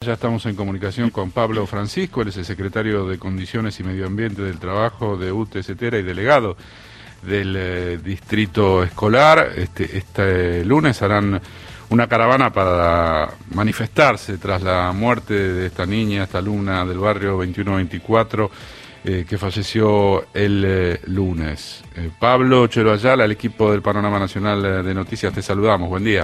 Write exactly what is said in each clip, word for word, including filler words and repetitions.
ya estamos en comunicación con Pablo Francisco, él es el secretario de Condiciones y Medio Ambiente del Trabajo de U T S Tera y delegado del eh, distrito escolar. Este, este lunes harán una caravana para manifestarse tras la muerte de esta niña, esta alumna del barrio veintiuno veinticuatro, eh, que falleció el eh, lunes. Eh, Pablo Chelo Ayala, el equipo del Panorama Nacional de Noticias, te saludamos. Buen día.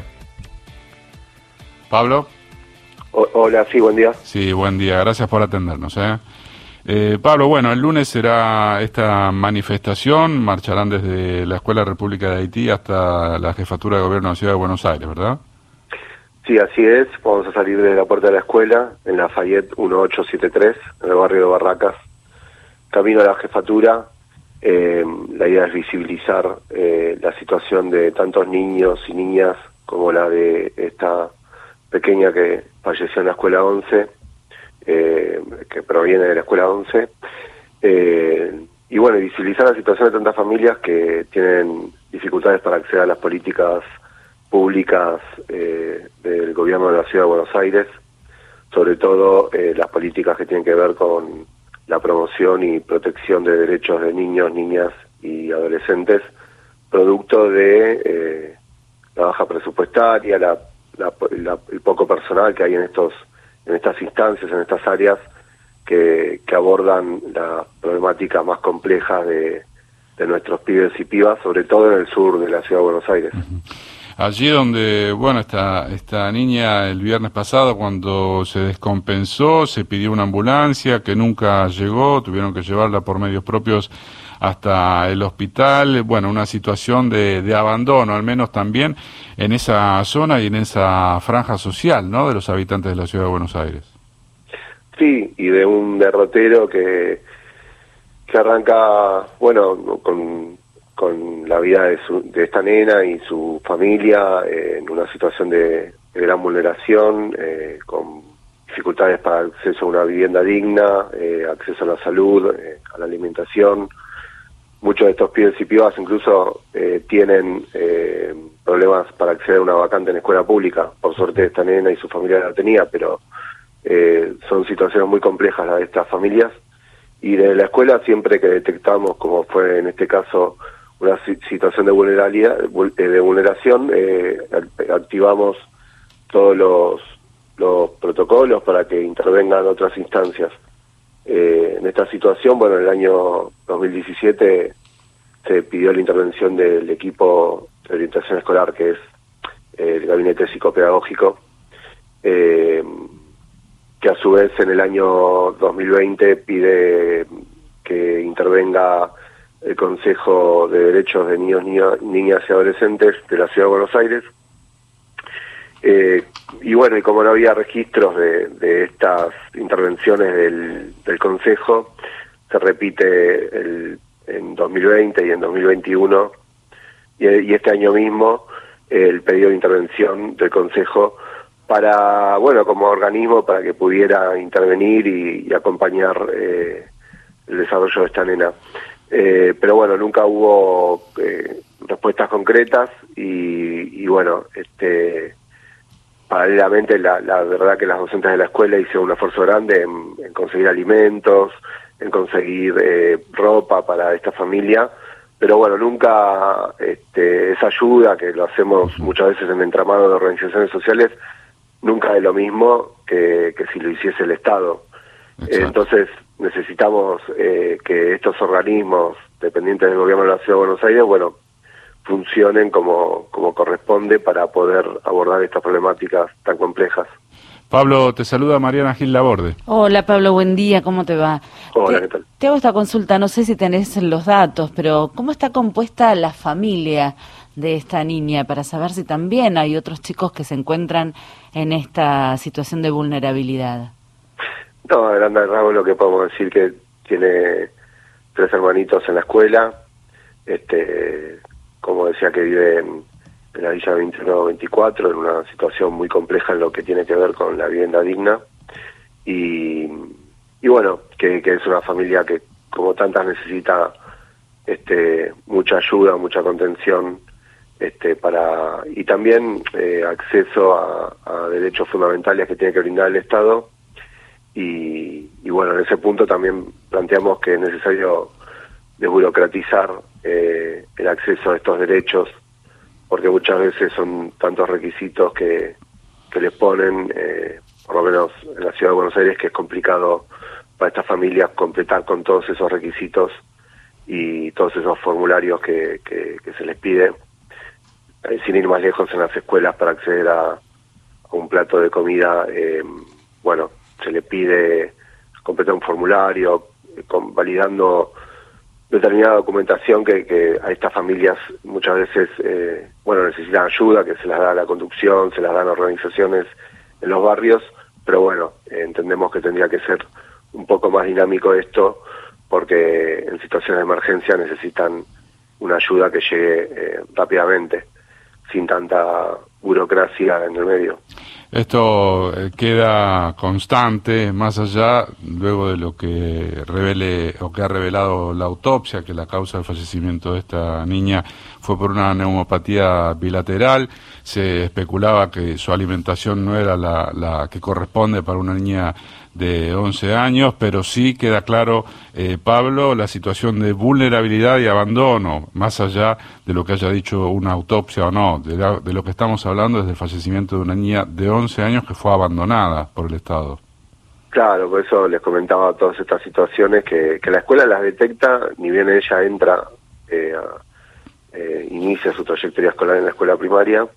Pablo. O, hola, sí, buen día. Sí, buen día. Gracias por atendernos. ¿eh? Eh, Pablo, bueno, el lunes será esta manifestación, marcharán desde la Escuela República de Haití hasta la Jefatura de Gobierno de la Ciudad de Buenos Aires, ¿verdad? Sí, así es. Vamos a salir de la puerta de la escuela, en la Fayette dieciocho setenta y tres, en el barrio de Barracas. Camino a la jefatura. Eh, la idea es visibilizar eh, la situación de tantos niños y niñas como la de esta pequeña que falleció en la escuela once, eh, que proviene de la escuela once, eh, y bueno, visibilizar la situación de tantas familias que tienen dificultades para acceder a las políticas públicas eh, del gobierno de la Ciudad de Buenos Aires, sobre todo eh, las políticas que tienen que ver con la promoción y protección de derechos de niños, niñas y adolescentes, producto de eh, la baja presupuestaria, la La, la, el poco personal que hay en estos en estas instancias, en estas áreas que, que abordan las problemáticas más complejas de, de nuestros pibes y pibas, sobre todo en el sur de la Ciudad de Buenos Aires. Uh-huh. Allí donde, bueno, esta, esta niña el viernes pasado, cuando se descompensó, se pidió una ambulancia que nunca llegó, tuvieron que llevarla por medios propios hasta el hospital. Bueno, una situación de, de abandono, al menos también en esa zona y en esa franja social, ¿no?, de los habitantes de la Ciudad de Buenos Aires. Sí, y de un derrotero que, que arranca, bueno, con... con la vida de, su, de esta nena y su familia eh, en una situación de, de gran vulneración, eh, con dificultades para acceso a una vivienda digna, eh, acceso a la salud, eh, a la alimentación. Muchos de estos pibes y pibas incluso eh, tienen eh, problemas para acceder a una vacante en escuela pública. Por suerte esta nena y su familia la tenía, pero eh, son situaciones muy complejas las de estas familias. Y desde la escuela, siempre que detectamos, como fue en este caso, una situación de vulnerabilidad, de vulneración, eh, activamos todos los, los protocolos para que intervengan otras instancias. Eh, en esta situación, bueno, en el año dos mil diecisiete se pidió la intervención del equipo de orientación escolar, que es el gabinete psicopedagógico, eh, que a su vez en el año dos mil veinte pide que intervenga el Consejo de Derechos de Niños, Niña, Niñas y Adolescentes de la Ciudad de Buenos Aires. Eh, y bueno, y como no había registros de, de estas intervenciones del, del Consejo, se repite el, en dos mil veinte y en dos mil veintiuno, y, y este año mismo, el pedido de intervención del Consejo para, bueno, como organismo para que pudiera intervenir y, y acompañar eh, el desarrollo de esta nena. Eh, pero bueno, nunca hubo eh, respuestas concretas y, y bueno, este paralelamente la, la verdad que las docentes de la escuela hicieron un esfuerzo grande en, en conseguir alimentos, en conseguir eh, ropa para esta familia, pero bueno, nunca este, esa ayuda, que lo hacemos muchas veces en el entramado de organizaciones sociales, nunca es lo mismo que, que si lo hiciese el Estado. Eh, entonces necesitamos eh, que estos organismos dependientes del gobierno de la Ciudad de Buenos Aires, bueno, funcionen como, como corresponde para poder abordar estas problemáticas tan complejas. Pablo, te saluda Mariana Gil Laborde. Hola Pablo, buen día, ¿cómo te va? Hola, te, ¿qué tal? Te hago esta consulta, no sé si tenés los datos, pero ¿cómo está compuesta la familia de esta niña? Para saber si también hay otros chicos que se encuentran en esta situación de vulnerabilidad. No, a grandes rasgos lo que podemos decir que tiene tres hermanitos en la escuela, este, como decía, que vive en, en la Villa veintiuno veinticuatro, en una situación muy compleja en lo que tiene que ver con la vivienda digna, y, y bueno, que, que es una familia que como tantas necesita este, mucha ayuda, mucha contención, este, para y también eh, acceso a, a derechos fundamentales que tiene que brindar el Estado, y, y bueno, en ese punto también planteamos que es necesario desburocratizar eh, el acceso a estos derechos, porque muchas veces son tantos requisitos que, que les ponen, eh, por lo menos en la Ciudad de Buenos Aires, que es complicado para estas familias completar con todos esos requisitos y todos esos formularios que, que, que se les pide, eh, sin ir más lejos en las escuelas para acceder a, a un plato de comida, eh, bueno, se le pide completar un formulario, eh, con, validando determinada documentación que, que a estas familias muchas veces, eh, bueno, necesitan ayuda, que se las da a la conducción, se las dan organizaciones en los barrios, pero bueno, eh, entendemos que tendría que ser un poco más dinámico esto, porque en situaciones de emergencia necesitan una ayuda que llegue eh, rápidamente, sin tanta burocracia en el medio. Esto eh, queda constante, más allá, luego de lo que revele o que ha revelado la autopsia, que la causa del fallecimiento de esta niña fue por una neumopatía bilateral. Se especulaba que su alimentación no era la, la que corresponde para una niña de once años, pero sí queda claro, eh, Pablo, la situación de vulnerabilidad y abandono, más allá de lo que haya dicho una autopsia o no, de, la, de lo que estamos hablando es del fallecimiento de una niña de once años que fue abandonada por el Estado. Claro, por eso les comentaba todas estas situaciones que, que la escuela las detecta, ni bien ella entra, eh, a, eh, inicia su trayectoria escolar en la escuela primaria,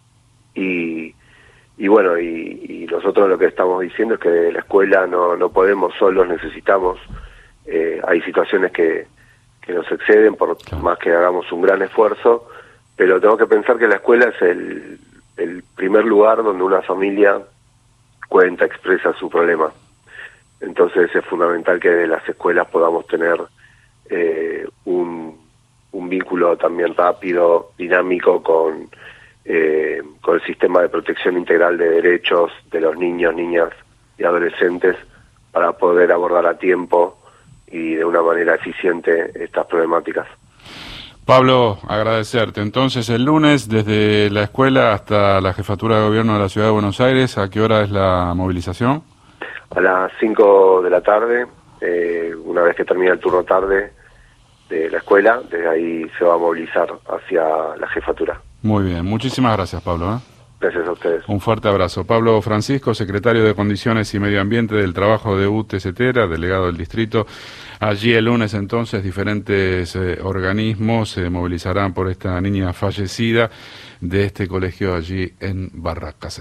y Y bueno, y, y nosotros lo que estamos diciendo es que la escuela no, no podemos solos, necesitamos, eh, hay situaciones que, que nos exceden por claro. más que hagamos un gran esfuerzo, pero tengo que pensar que la escuela es el, el primer lugar donde una familia cuenta, expresa su problema. Entonces es fundamental que de las escuelas podamos tener eh, un, un vínculo también rápido, dinámico con... Eh, con el sistema de protección integral de derechos de los niños, niñas y adolescentes para poder abordar a tiempo y de una manera eficiente estas problemáticas. Pablo, agradecerte. Entonces, el lunes, desde la escuela hasta la Jefatura de Gobierno de la Ciudad de Buenos Aires, ¿a qué hora es la movilización? A las cinco de la tarde, eh, una vez que termina el turno tarde de la escuela, desde ahí se va a movilizar hacia la Jefatura. Muy bien, muchísimas gracias, Pablo, ¿eh? Gracias a ustedes. Un fuerte abrazo. Pablo Francisco, secretario de Condiciones y Medio Ambiente del Trabajo de U T E T E R A, delegado del distrito. Allí el lunes entonces diferentes eh, organismos se movilizarán por esta niña fallecida de este colegio allí en Barracas.